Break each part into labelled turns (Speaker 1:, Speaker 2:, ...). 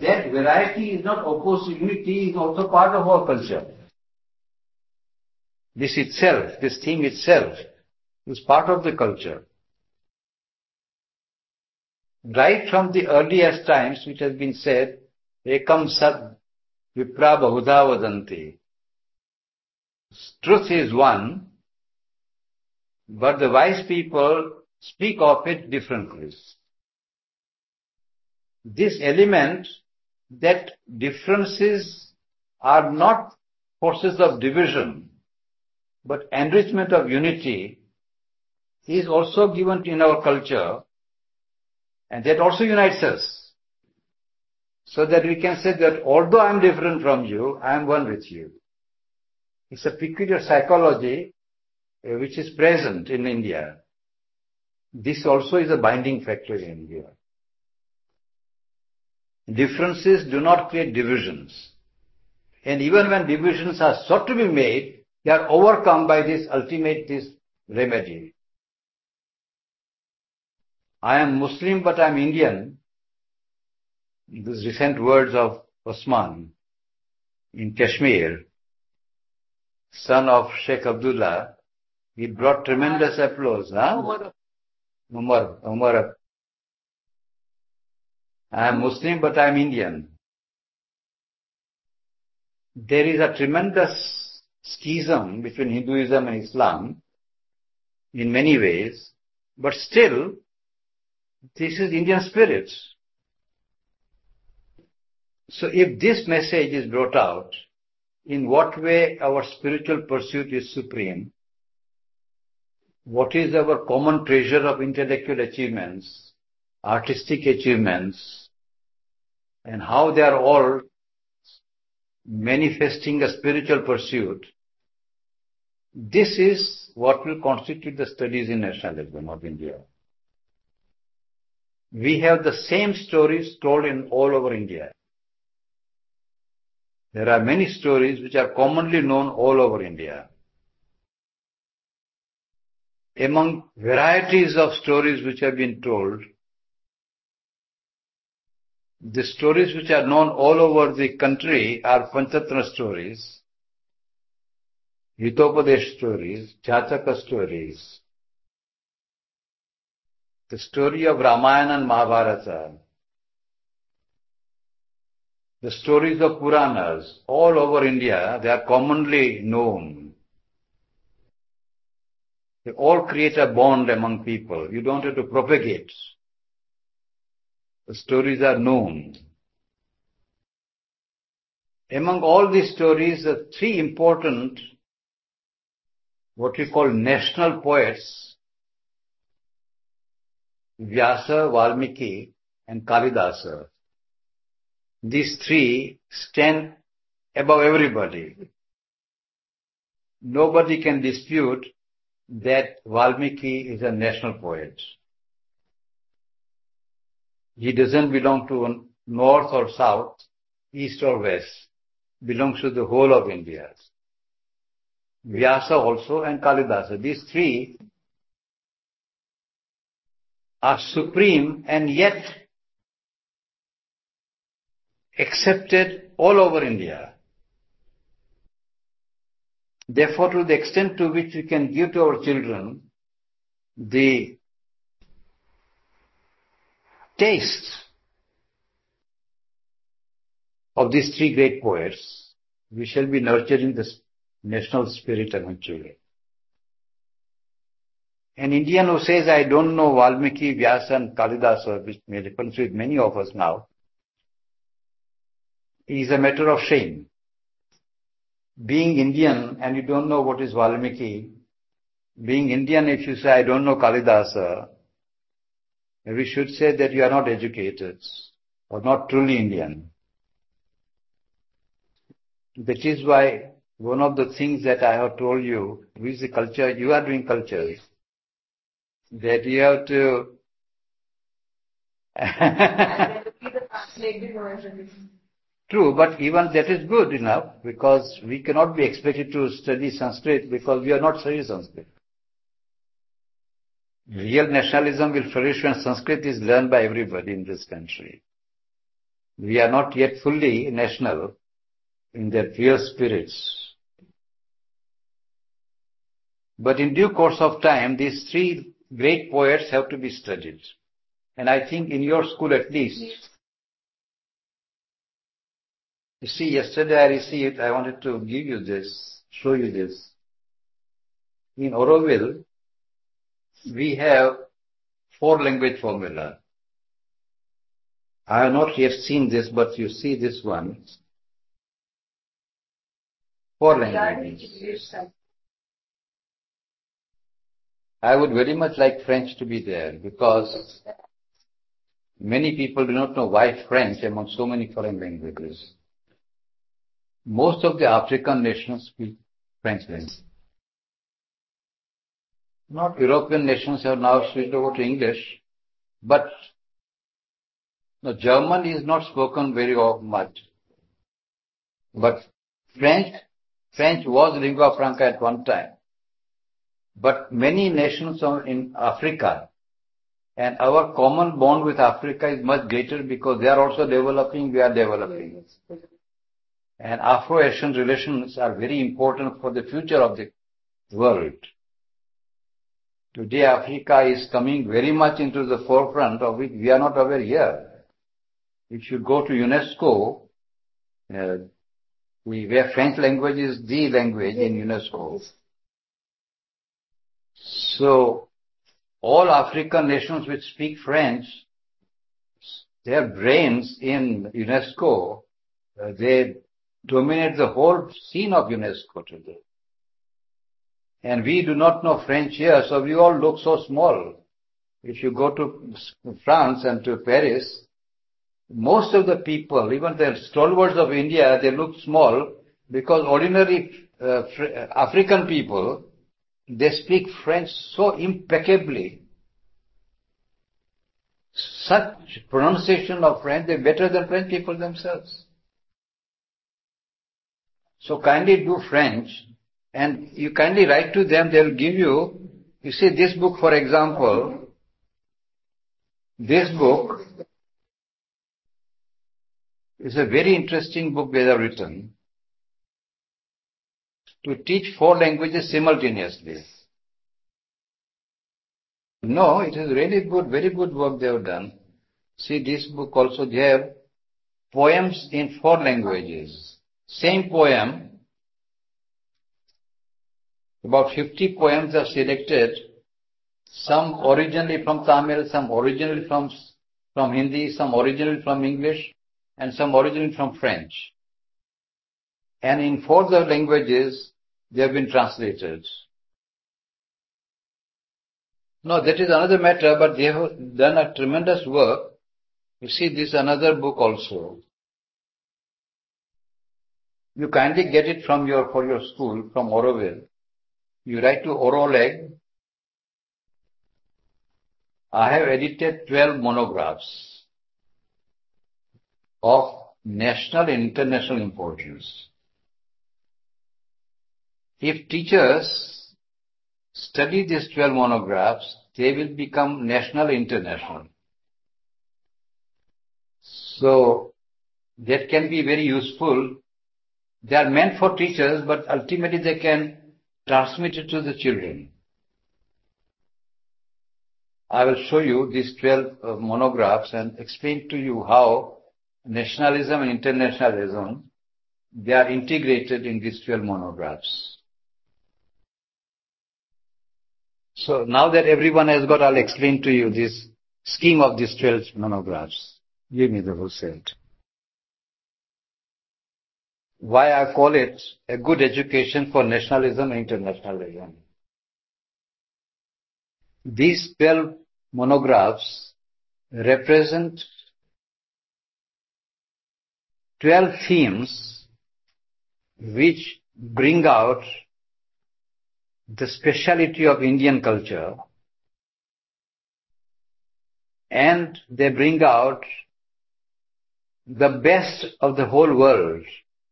Speaker 1: that variety is not opposed to unity, is also part of our culture. This itself, this theme itself, is part of the culture. Right from the earliest times, which has been said, Ekam Sat Vipra Bahudha Vadanti. Truth is one, but the wise people speak of it differently. This element that differences are not forces of division, but enrichment of unity is also given in our culture, and that also unites us. So that we can say that although I am different from you, I am one with you. It's a peculiar psychology which is present in India. This also is a binding factor in India. Differences do not create divisions. And even when divisions are sought to be made, they are overcome by this remedy. I am Muslim but I am Indian. These recent words of Osman in Kashmir, son of Sheikh Abdullah, he brought tremendous applause. Umar. I am Muslim but I am Indian. There is a tremendous schism between Hinduism and Islam in many ways, but still, this is Indian spirit. So if this message is brought out, in what way our spiritual pursuit is supreme, what is our common treasure of intellectual achievements, artistic achievements, and how they are all manifesting a spiritual pursuit, this is what will constitute the studies in nationalism of India. We have the same stories told in all over India. There are many stories which are commonly known all over India. Among varieties of stories which have been told, the stories which are known all over the country are Panchatana stories, Hitopadesh stories, Jataka stories, the story of Ramayana and Mahabharata, the stories of Puranas, all over India, they are commonly known. They all create a bond among people. You don't have to propagate. The stories are known. Among all these stories, the three important, what we call national poets, Vyasa, Valmiki and Kalidasa, these three stand above everybody. Nobody can dispute that Valmiki is a national poet. He doesn't belong to north or south, east or west. Belongs to the whole of India. Vyasa also and Kalidasa. These three are supreme and yet accepted all over India. Therefore, to the extent to which we can give to our children the taste of these three great poets, we shall be nurturing the national spirit among children. An Indian who says, I don't know Valmiki, Vyasa and Kalidasa, which may happen with many of us now, is a matter of shame. Being Indian and you don't know what is Valmiki, being Indian if you say, I don't know Kalidasa, we should say that you are not educated or not truly Indian. That is why one of the things that I have told you, with the culture, you are doing cultures, that you have to True, but even that is good enough because we cannot be expected to study Sanskrit because we are not studying Sanskrit. Real nationalism will flourish when Sanskrit is learned by everybody in this country. We are not yet fully national in their real spirits. But in due course of time, these three great poets have to be studied. And I think in your school at least, you see, yesterday I received, I wanted to give you this, show you this. In Auroville, we have 4-language formula. I have not yet seen this, but you see this one. 4 languages. I would very much like French to be there because many people do not know why French among so many foreign languages. Most of the African nations speak French language. Not European nations have now switched over to English, but no, German is not spoken very much. But French was lingua franca at one time. But many nations are in Africa, and our common bond with Africa is much greater because they are also developing, we are developing. And Afro-Asian relations are very important for the future of the world. Today Africa is coming very much into the forefront of which we are not aware here. If you go to UNESCO, where French language is the language in UNESCO. So, all African nations which speak French, their brains in UNESCO, they dominate the whole scene of UNESCO today. And we do not know French here, so we all look so small. If you go to France and to Paris, most of the people, even the stalwarts of India, they look small because ordinary African people, they speak French so impeccably. Such pronunciation of French, they're better than French people themselves. So kindly do French and you kindly write to them, they'll give you see this book for example, this book is a very interesting book they have written to teach 4 languages simultaneously. No, it is really good, very good work they have done. See this book also, they have poems in 4 languages. Same poem, about 50 poems are selected, some originally from Tamil, some originally from Hindi, some originally from English, and some originally from French. And in 4 other languages, they have been translated. No, that is another matter, but they have done a tremendous work. You see, this is another book also. You kindly get it from for your school, from Auroville. You write to Oroleg. I have edited 12 monographs of national and international importance. If teachers study these 12 monographs, they will become national, international. So, that can be very useful. They are meant for teachers, but ultimately they can transmit it to the children. I will show you these 12 monographs and explain to you how nationalism and internationalism, they are integrated in these 12 monographs. So now that everyone has got, I'll explain to you this scheme of these 12 monographs. Give me the whole set. Why I call it a good education for nationalism and internationalism. These 12 monographs represent 12 themes which bring out the speciality of Indian culture, and they bring out the best of the whole world.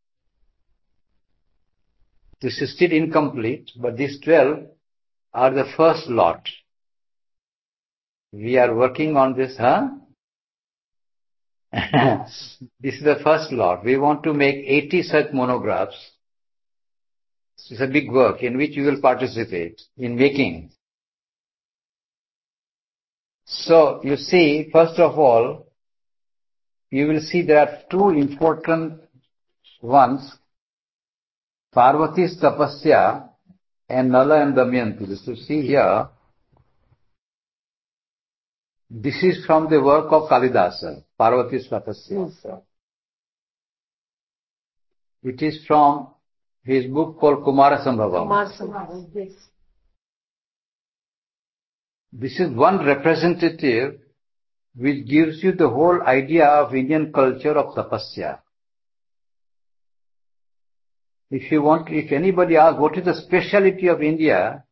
Speaker 1: This is still incomplete, but these 12 are the first lot. We are working on this, This is the first lot. We want to make 80 such monographs. It's a big work in which you will participate in making. So you see, first of all, you will see there are two important ones, Parvati's Tapasya and Nala and Damayanti. You see here, this is from the work of Kalidasa, Parvati's Tapasya. Yes, it is from his book called Kumarasambhavam. Kumarasambhavam, yes. This is one representative which gives you the whole idea of Indian culture of tapasya. If anybody asks what is the speciality of India,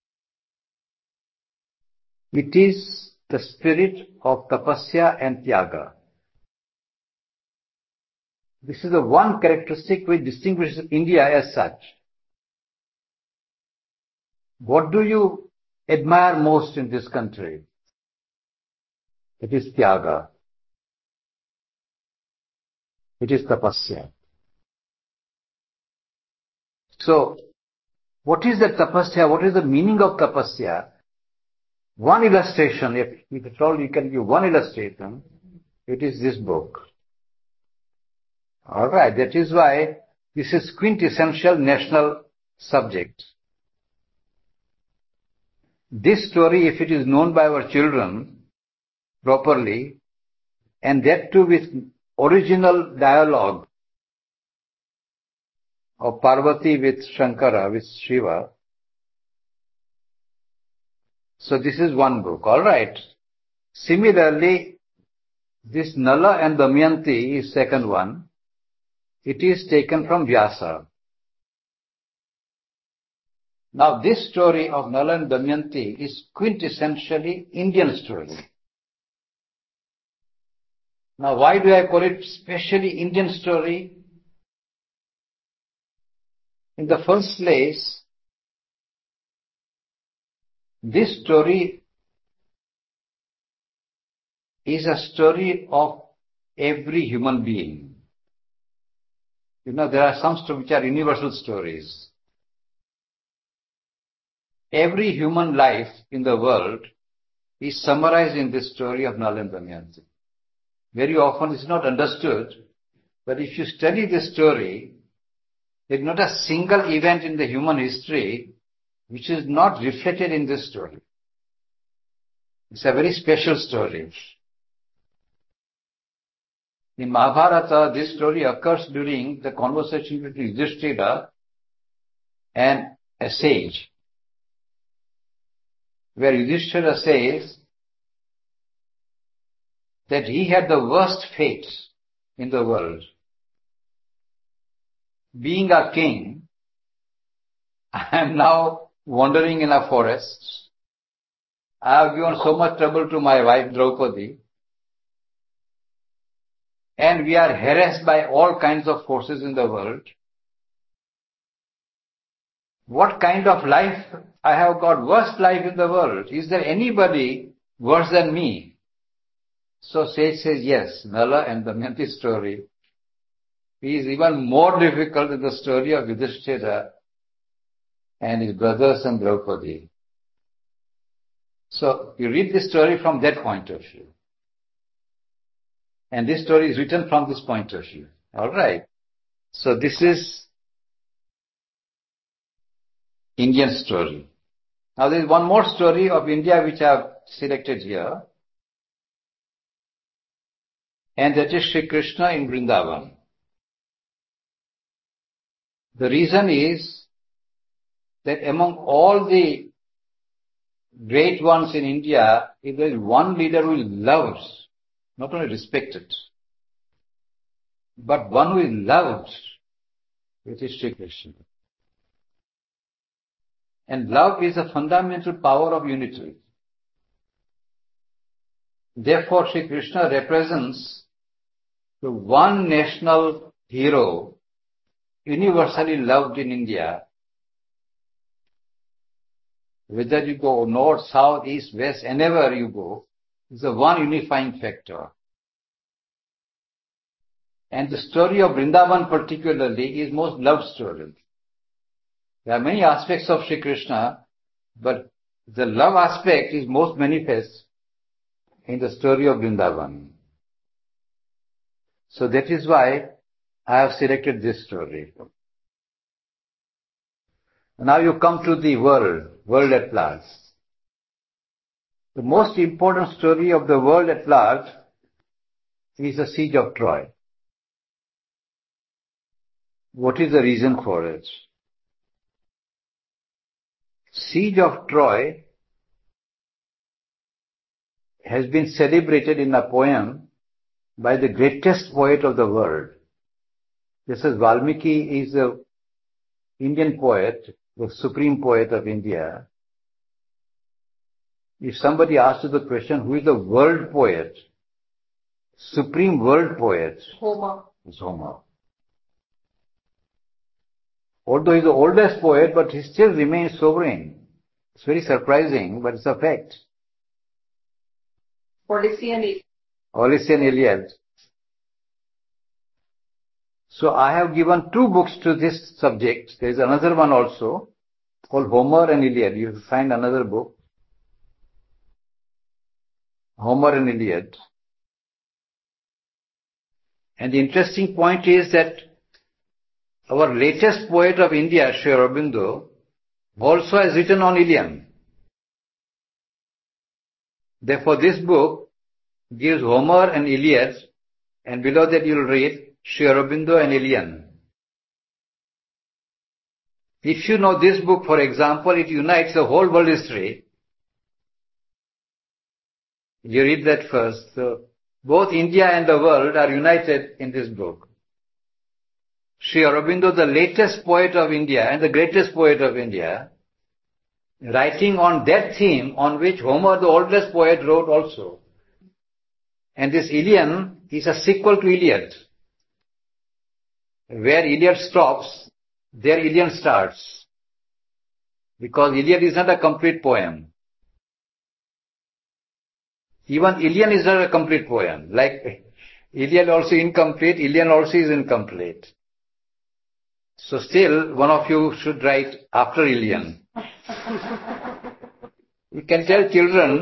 Speaker 1: it is the spirit of tapasya and tyaga. This is the one characteristic which distinguishes India as such. What do you admire most in this country? It is tyaga. It is tapasya. So, what is the tapasya? What is the meaning of tapasya? One illustration, if at all you can give one illustration, it is this book. Alright, that is why this is quintessential national subject. This story, if it is known by our children properly, and that too with original dialogue of Parvati with Shankara, with Shiva. So this is one book, alright. Similarly, this Nala and Damayanti is second one. It is taken from Vyasa. Now this story of Nala and Damayanti is quintessentially Indian story. Now why do I call it specially Indian story? In the first place, this story is a story of every human being. You know, there are some stories which are universal stories. Every human life in the world is summarized in this story of Nala and Damayanti. Very often it's not understood, but if you study this story, there is not a single event in the human history which is not reflected in this story. It's a very special story. In Mahabharata, this story occurs during the conversation between Yudhishthira and a sage, where Yudhishthira says that he had the worst fate in the world. Being a king, I am now wandering in a forest. I have given so much trouble to my wife Draupadi, and we are harassed by all kinds of forces in the world. What kind of life? I have got worst life in the world. Is there anybody worse than me? So sage says, yes, Nala and Damayanti story is even more difficult than the story of Yudhishthira and his brothers and Draupadi. So you read this story from that point of view. And this story is written from this point of view. Alright. So this is Indian story. Now there is one more story of India which I have selected here. And that is Sri Krishna in Vrindavan. The reason is that among all the great ones in India, if there is one leader who is loved, not only respected, but one who is loved, it is Sri Krishna. And love is a fundamental power of unity. Therefore, Sri Krishna represents the one national hero universally loved in India. Whether you go north, south, east, west, anywhere you go, is the one unifying factor. And the story of Vrindavan particularly is most loved story. There are many aspects of Sri Krishna, but the love aspect is most manifest in the story of Vrindavan. So that is why I have selected this story. Now you come to the world at large. The most important story of the world at large is the siege of Troy. What is the reason for it? Siege of Troy has been celebrated in a poem by the greatest poet of the world. This is Valmiki, is the Indian poet, the supreme poet of India. If somebody asks you the question, who is the world poet, supreme world poet?
Speaker 2: Homer.
Speaker 1: It's Homer. Although he's the oldest poet, but he still remains sovereign. It's very surprising, but it's a fact.
Speaker 2: Odyssey and
Speaker 1: Iliad. So I have given 2 books to this subject. There is another one also called Homer and Iliad. You will find another book, Homer and Iliad. And the interesting point is that our latest poet of India, Sri Aurobindo, also has written on Iliad. Therefore, this book gives Homer and Iliad, and below that you will read Sri Aurobindo and Iliad. If you know this book, for example, it unites the whole world history. You read that first. So, both India and the world are united in this book. Sri Aurobindo, the latest poet of India and the greatest poet of India, writing on that theme on which Homer, the oldest poet, wrote also. And this Iliad is a sequel to Iliad. Where Iliad stops, there Iliad starts. Because Iliad is not a complete poem. Even Iliad is not a complete poem. Like Iliad also incomplete, Iliad also is incomplete. So still, one of you should write after Iliad. You can tell children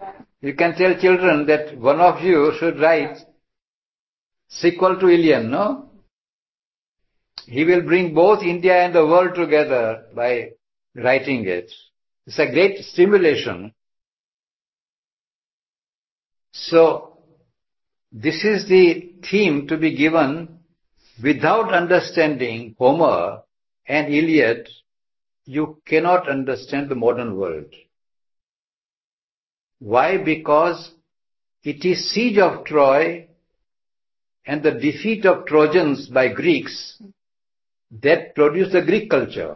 Speaker 1: that one of you should write sequel to Iliad, no? He will bring both India and the world together by writing it. It's a great stimulation. So, this is the theme to be given. Without understanding Homer and Iliad, you cannot understand the modern world. Why? Because it is siege of Troy and the defeat of Trojans by Greeks that produced the Greek culture.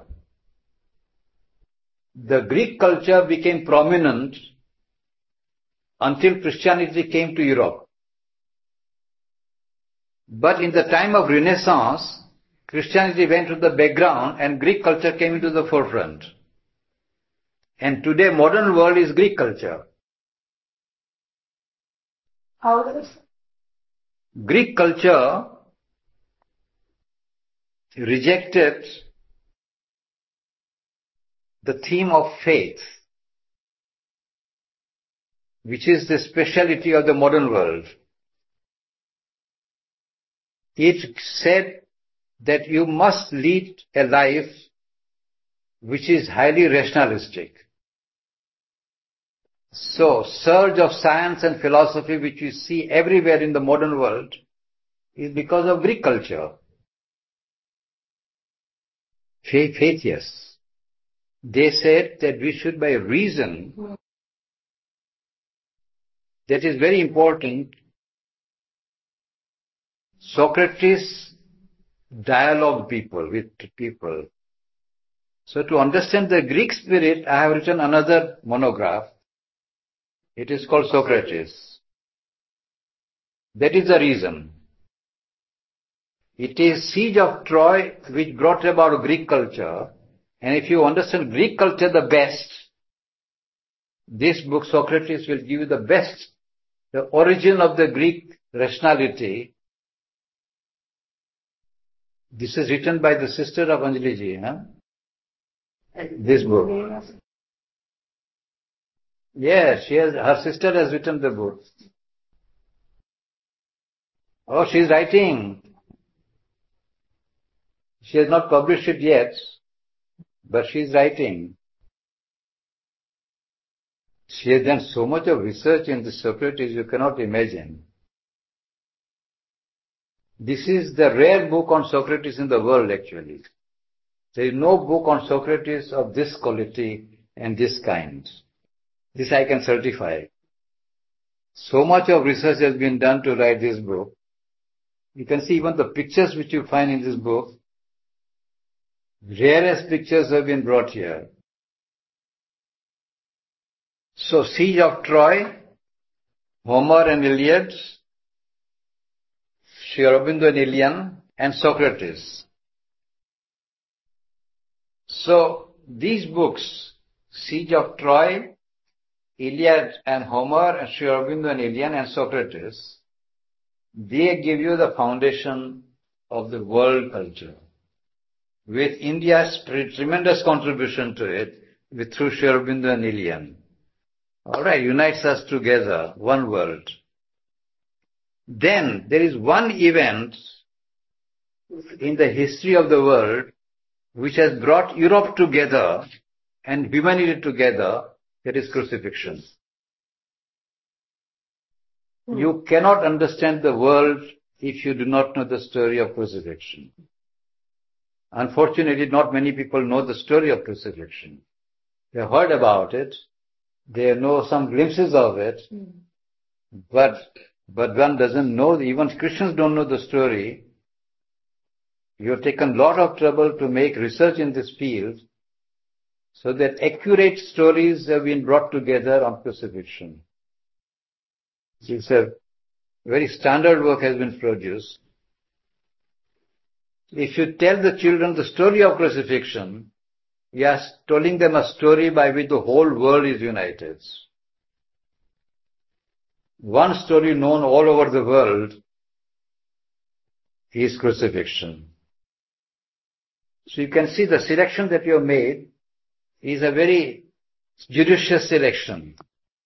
Speaker 1: The Greek culture became prominent until Christianity came to Europe. But in the time of Renaissance, Christianity went to the background and Greek culture came into the forefront. And today modern world is Greek culture.
Speaker 2: How is it?
Speaker 1: Greek culture rejected the theme of faith, which is the speciality of the modern world. It said that you must lead a life which is highly rationalistic. So, surge of science and philosophy which we see everywhere in the modern world is because of Greek culture. Faith, yes. They said that we should by reason, that is very important. Socrates dialogue with people. So to understand the Greek spirit, I have written another monograph. It is called Socrates. That is the reason. It is siege of Troy which brought about Greek culture. And if you understand Greek culture the best, this book Socrates will give you the best, the origin of the Greek rationality This is written by the sister of Anjali ji, huh? This book. Yes, her sister has written the book. Oh, she is writing. She has not published it yet, but she is writing. She has done so much of research in the Socrates you cannot imagine. This is the rare book on Socrates in the world actually. There is no book on Socrates of this quality and this kind. This I can certify. So much of research has been done to write this book. You can see even the pictures which you find in this book. Rarest pictures have been brought here. So, Siege of Troy, Homer and Iliad, Sri Aurobindo and Ilian, and Socrates. So, these books, Siege of Troy, Iliad and Homer, and Sri Aurobindo and Ilian and Socrates, they give you the foundation of the world culture. With India's tremendous contribution to it, through Sri Aurobindo and Ilian. Alright, unites us together, one world. Then there is one event in the history of the world which has brought Europe together and humanity together, that is crucifixion. You cannot understand the world if you do not know the story of crucifixion. Unfortunately, not many people know the story of crucifixion. They have heard about it, they know some glimpses of it, but one doesn't know, even Christians don't know the story. You have taken a lot of trouble to make research in this field so that accurate stories have been brought together on crucifixion. It's a very standard work has been produced. If you tell the children the story of crucifixion, you are telling them a story by which the whole world is united. One story known all over the world is crucifixion. So you can see the selection that you have made is a very judicious selection.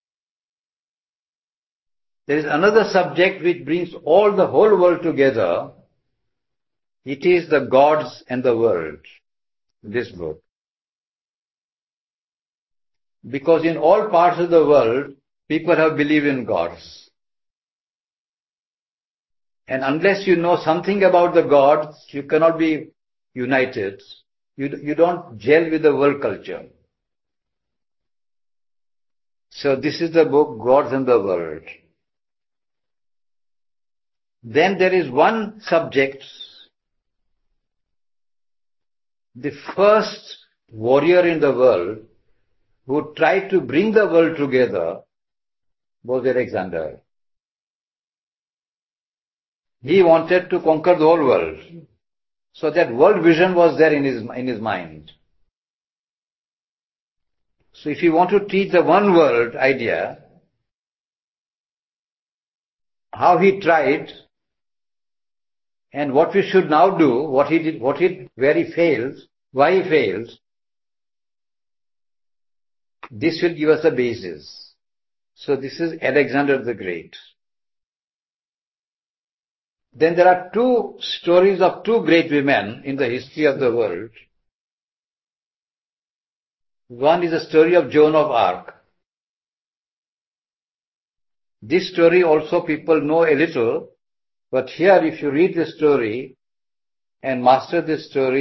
Speaker 1: There is another subject which brings the whole world together. It is the gods and the world, this book. Because in all parts of the world, people have believed in gods. And unless you know something about the gods, you cannot be united. You don't gel with the world culture. So this is the book, Gods and the World. Then there is one subject, the first warrior in the world who tried to bring the world together was Alexander. He wanted to conquer the whole world. So that world vision was there in his mind. So if you want to teach the one world idea, how he tried and what we should now do, what he did, where he failed, why he failed, this will give us a basis. So this is Alexander the Great. Then there are two stories of two great women in the history of the world. One is the story of Joan of Arc. This story also people know a little, but here if you read the story and master this story,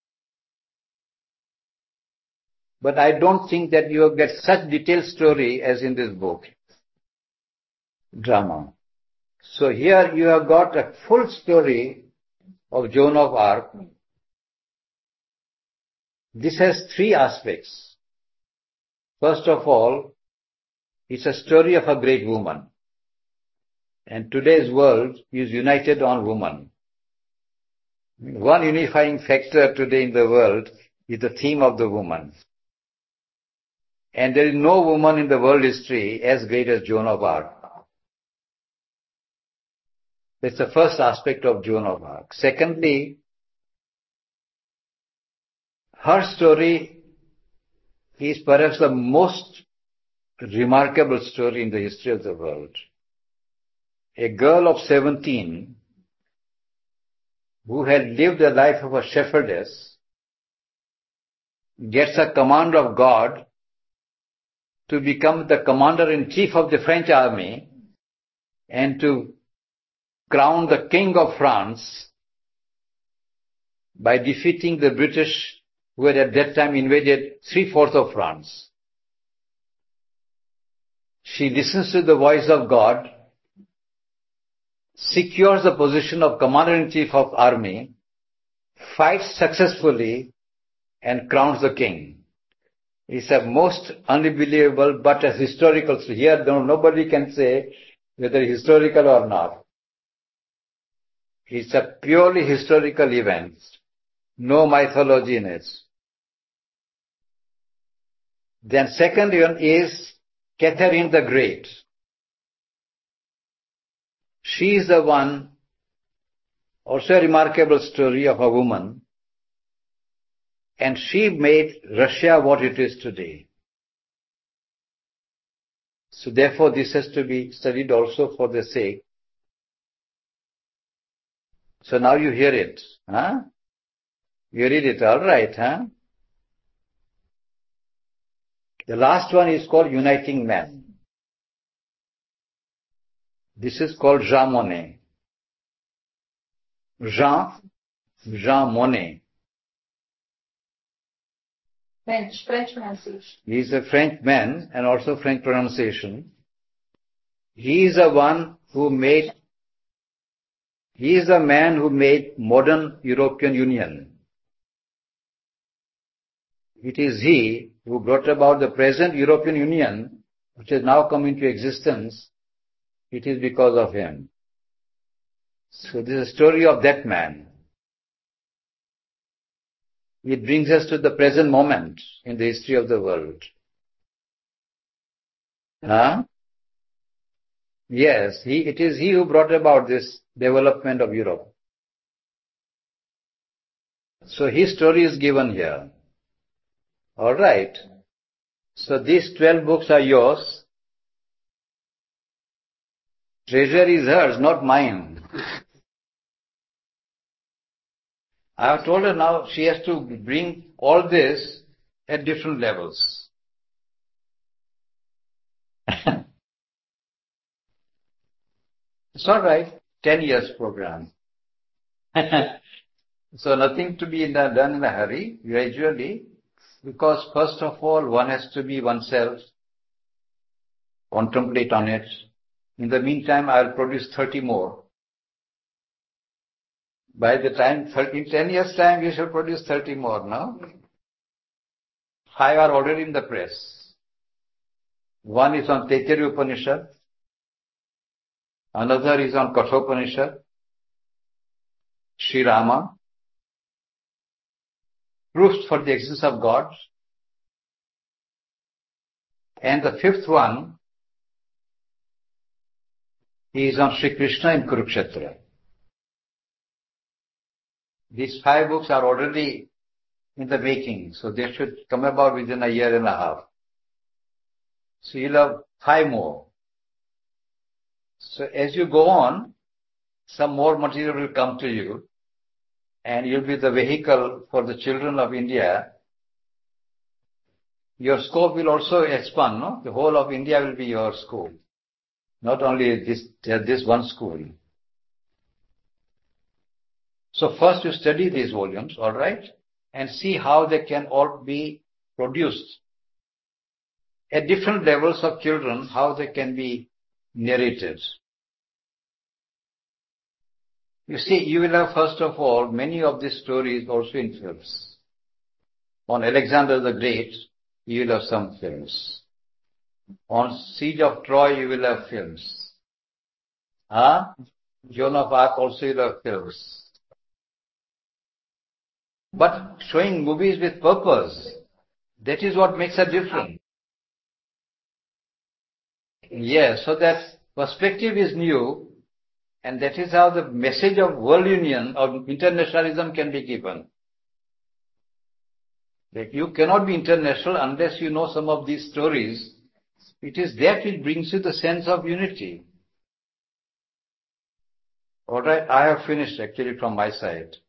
Speaker 1: but I don't think that you will get such detailed story as in this book, drama. So here you have got a full story of Joan of Arc. This has three aspects. First of all, it's a story of a great woman. And today's world is united on woman. One unifying factor today in the world is the theme of the woman. And there is no woman in the world history as great as Joan of Arc. That's the first aspect of Joan of Arc. Secondly, Her story is perhaps the most remarkable story in the history of the world. A girl of 17 who had lived the life of a shepherdess gets a command of God to become the commander-in-chief of the French army and to crown the king of France by defeating the British who had at that time invaded 3/4 of France. She listens to the voice of God, secures the position of commander-in-chief of army, fights successfully and crowns the king. It's a most unbelievable but a historical story. Here nobody can say whether historical or not. It's a purely historical event. No mythology in it. Then second one is Catherine the Great. She is the one, also a remarkable story of a woman, and she made Russia what it is today. So therefore this has to be studied also for the sake. So now you hear it, huh? You read it, alright, huh? The last one is called Uniting Men. This is called Jean Monnet. Jean Monnet.
Speaker 2: French pronunciation.
Speaker 1: He is a French man and also French pronunciation. He is the man who made modern European Union. It is he who brought about the present European Union, which has now come into existence. It is because of him. So this is a story of that man. It brings us to the present moment in the history of the world. Huh? Yes, it is he who brought about this development of Europe. So his story is given here. Alright. So these 12 books are yours. Treasure is hers, not mine. I have told her now she has to bring all this at different levels. It's alright. 10 years program. So nothing to be done in a hurry, gradually, because first of all one has to be oneself, contemplate on it. In the meantime, I will produce 30 more. By the time, in 10 years time, we shall produce 30 more, no? 5 are already in the press. One is on Taittiriya Upanishad. Another is on Kathopanishad. Sri Rama. Proofs for the existence of God. And the 5th one is on Sri Krishna in Kurukshetra. These 5 books are already in the making, so they should come about within a year and a half. So you'll have 5 more. So as you go on, some more material will come to you, and you'll be the vehicle for the children of India. Your scope will also expand, no? The whole of India will be your school. Not only this one school. So first you study these volumes, alright, and see how they can all be produced. At different levels of children, how they can be narrated. You see, you will have first of all many of these stories also in films. On Alexander the Great, you will have some films. On Siege of Troy, you will have films. Joan of Arc also you will have films. But showing movies with purpose, that is what makes a difference. Yes, so that perspective is new, and that is how the message of world union, of internationalism can be given. Like you cannot be international unless you know some of these stories. It is that which brings you the sense of unity. Alright, I have finished actually from my side.